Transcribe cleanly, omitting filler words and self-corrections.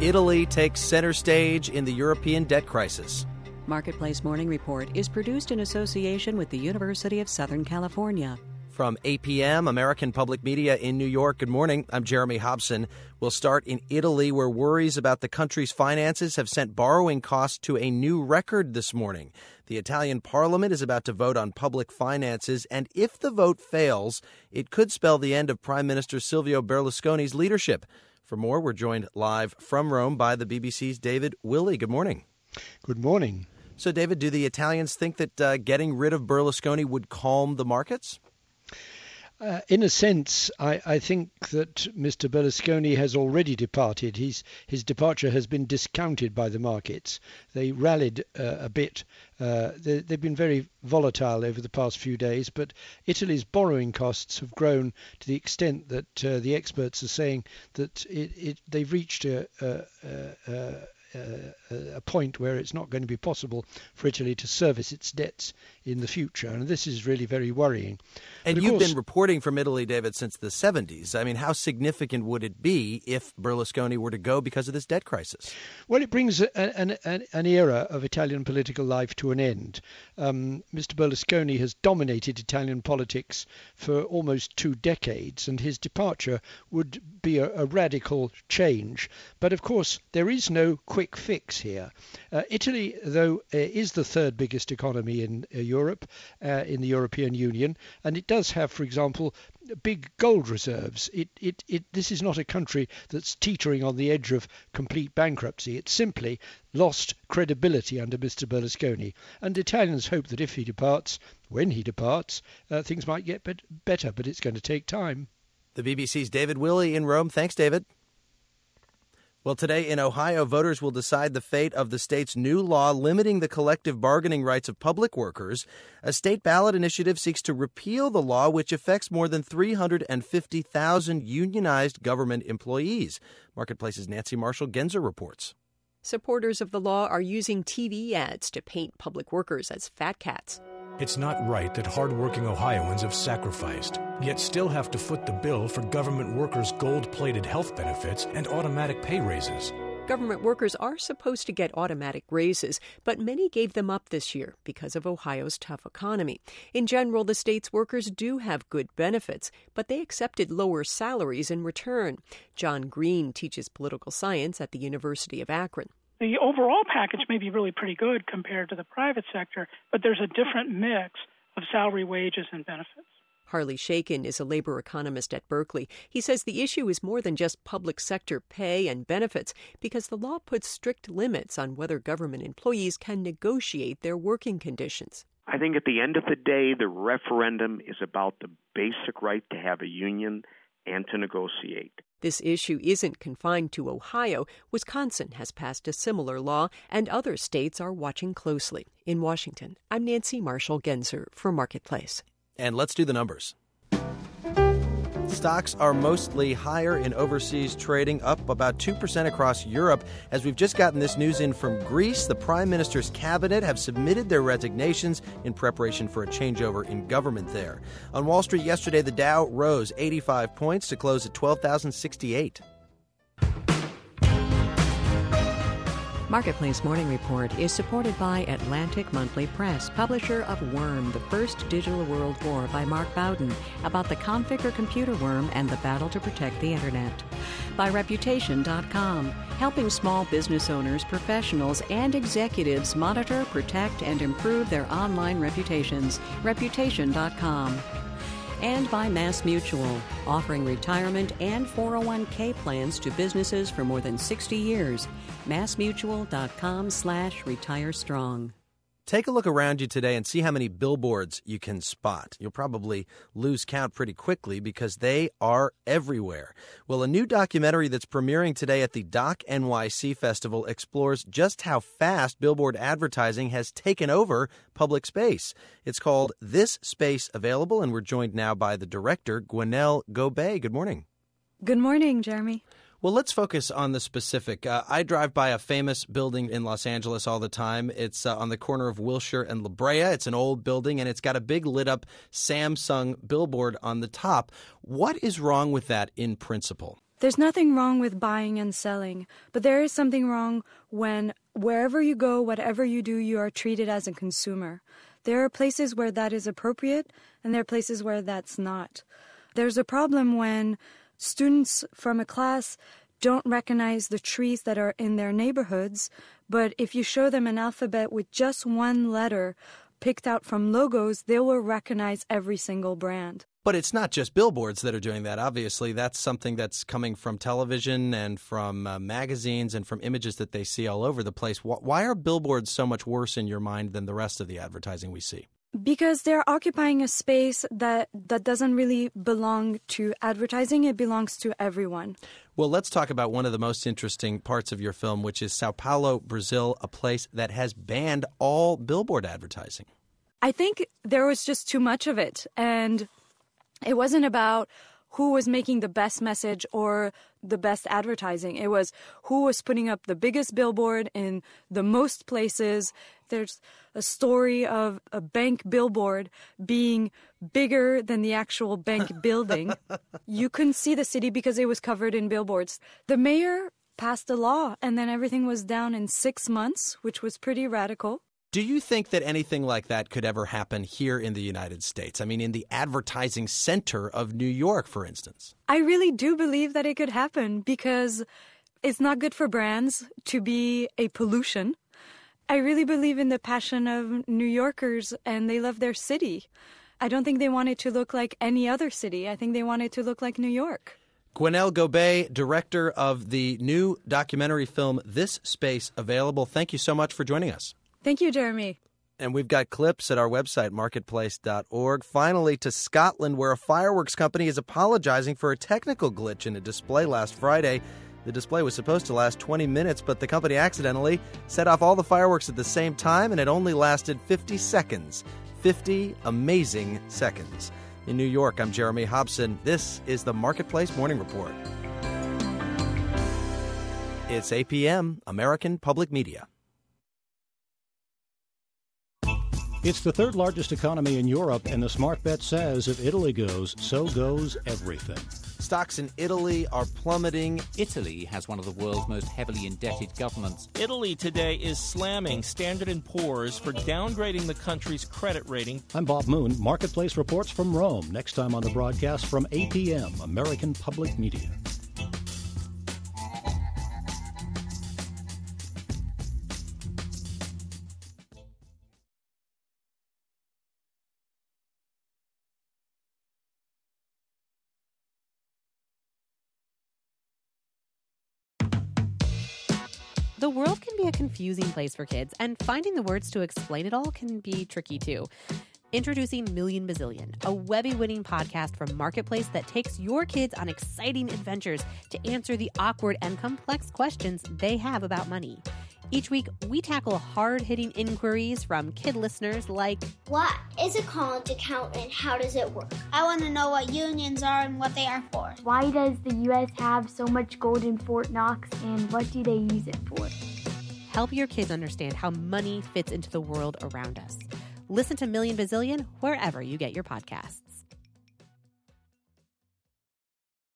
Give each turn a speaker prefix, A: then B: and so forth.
A: Italy takes center stage in the European debt crisis.
B: Marketplace Morning Report is produced in association with the University of Southern California.
A: From APM, American Public Media in New York, good morning. I'm Jeremy Hobson. We'll start in Italy, where worries about the country's finances have sent borrowing costs to a new record this morning. The Italian parliament is about to vote on public finances, and if the vote fails, it could spell the end of Prime Minister Silvio Berlusconi's leadership. For more, we're joined live from Rome by the BBC's David Willey. Good morning.
C: Good morning.
A: So, David, do the Italians think that getting rid of Berlusconi would calm the markets?
C: In a sense, I think that Mr. Berlusconi has already departed. His departure has been discounted by the markets. They rallied a bit. They've been very volatile over the past few days, but Italy's borrowing costs have grown to the extent that the experts are saying that they've reached a point where it's not going to be possible for Italy to service its debts in the future. And this is really very worrying.
A: And you've been reporting from Italy, David, since the 70s. I mean, how significant would it be if Berlusconi were to go because of this debt crisis?
C: Well, it brings an era of Italian political life to an end. Mr. Berlusconi has dominated Italian politics for almost 2 decades, and his departure would be a radical change. But of course, there is no quick fix here. Italy, though, is the third biggest economy in Europe, in the European Union, and it does have, for example, big gold reserves. This is not a country that's teetering on the edge of complete bankruptcy. It's simply lost credibility under Mr. Berlusconi. And Italians hope that if he departs, when he departs, things might get better, but it's going to take time.
A: The BBC's David Willey in Rome. Thanks, David. Well, today in Ohio, voters will decide the fate of the state's new law limiting the collective bargaining rights of public workers. A state ballot initiative seeks to repeal the law, which affects more than 350,000 unionized government employees. Marketplace's Nancy Marshall-Genzer reports.
D: Supporters of the law are using TV ads to paint public workers as fat cats.
E: It's not right that hardworking Ohioans have sacrificed, yet still have to foot the bill for government workers' gold-plated health benefits and automatic pay raises.
D: Government workers are supposed to get automatic raises, but many gave them up this year because of Ohio's tough economy. In general, the state's workers do have good benefits, but they accepted lower salaries in return. John Green teaches political science at the University of Akron.
F: The overall package may be really pretty good compared to the private sector, but there's a different mix of salary, wages, and benefits.
D: Harley Shakin is a labor economist at Berkeley. He says the issue is more than just public sector pay and benefits because the law puts strict limits on whether government employees can negotiate their working conditions.
G: I think at the end of the day, the referendum is about the basic right to have a union and to negotiate.
D: This issue isn't confined to Ohio. Wisconsin has passed a similar law, and other states are watching closely. In Washington, I'm Nancy Marshall-Genzer for Marketplace.
A: And let's do the numbers. Stocks are mostly higher in overseas trading, up about 2% across Europe. As we've just gotten this news in from Greece, the Prime Minister's cabinet have submitted their resignations in preparation for a changeover in government there. On Wall Street yesterday, the Dow rose 85 points to close at 12,068.
B: Marketplace Morning Report is supported by Atlantic Monthly Press, publisher of Worm, the First Digital World War by Mark Bowden, about the Configure computer worm and the battle to protect the Internet. By Reputation.com, helping small business owners, professionals, and executives monitor, protect, and improve their online reputations. Reputation.com. And by MassMutual, offering retirement and 401k plans to businesses for more than 60 years. MassMutual.com/retirestrong.
A: Take a look around you today and see how many billboards you can spot. You'll probably lose count pretty quickly because they are everywhere. Well, a new documentary that's premiering today at the Doc NYC Festival explores just how fast billboard advertising has taken over public space. It's called This Space Available, and we're joined now by the director, Gwenyl Gobet. Good morning.
H: Good morning, Jeremy.
A: Well, let's focus on the specific. I drive by a famous building in Los Angeles all the time. It's on the corner of Wilshire and La Brea. It's an old building, and it's got a big lit-up Samsung billboard on the top. What is wrong with that in principle?
H: There's nothing wrong with buying and selling, but there is something wrong when wherever you go, whatever you do, you are treated as a consumer. There are places where that is appropriate, and there are places where that's not. There's a problem when students from a class don't recognize the trees that are in their neighborhoods, but if you show them an alphabet with just one letter picked out from logos, they will recognize every single brand.
A: But it's not just billboards that are doing that. Obviously, that's something that's coming from television and from magazines and from images that they see all over the place. Why are billboards so much worse in your mind than the rest of the advertising we see?
H: Because they're occupying a space that doesn't really belong to advertising. It belongs to everyone.
A: Well, let's talk about one of the most interesting parts of your film, which is Sao Paulo, Brazil, a place that has banned all billboard advertising.
H: I think there was just too much of it, and it wasn't about who was making the best message or the best advertising. It was who was putting up the biggest billboard in the most places. There's a story of a bank billboard being bigger than the actual bank building. You couldn't see the city because it was covered in billboards. The mayor passed a law, and then everything was down in 6 months, which was pretty radical.
A: Do you think that anything like that could ever happen here in the United States? I mean, in the advertising center of New York, for instance?
H: I really do believe that it could happen because it's not good for brands to be a pollution. I really believe in the passion of New Yorkers, and they love their city. I don't think they want it to look like any other city. I think they want it to look like New York.
A: Gwenyl Gobet, director of the new documentary film, This Space, available. Thank you so much for joining us.
H: Thank you, Jeremy.
A: And we've got clips at our website, marketplace.org. Finally, to Scotland, where a fireworks company is apologizing for a technical glitch in a display last Friday. The display was supposed to last 20 minutes, but the company accidentally set off all the fireworks at the same time, and it only lasted 50 seconds. 50 amazing seconds. In New York, I'm Jeremy Hobson. This is the Marketplace Morning Report. It's APM, American Public Media.
I: It's the third largest economy in Europe, and the Smart Bet says if Italy goes, so goes everything.
A: Stocks in Italy are plummeting.
J: Italy has one of the world's most heavily indebted governments.
K: Italy today is slamming Standard & Poor's for downgrading the country's credit rating.
I: I'm Bob Moon. Marketplace reports from Rome. Next time on the broadcast from APM, American Public Media.
L: The world can be a confusing place for kids, and finding the words to explain it all can be tricky too. Introducing Million Bazillion, a Webby-winning podcast from Marketplace that takes your kids on exciting adventures to answer the awkward and complex questions they have about money. Each week, we tackle hard-hitting inquiries from kid listeners like,
M: what is a college account and how does it work? I want to know what unions are and what they are for.
N: Why does the U.S. have so much gold in Fort Knox, and what do they use it for?
L: Help your kids understand how money fits into the world around us. Listen to Million Bazillion wherever you get your podcasts.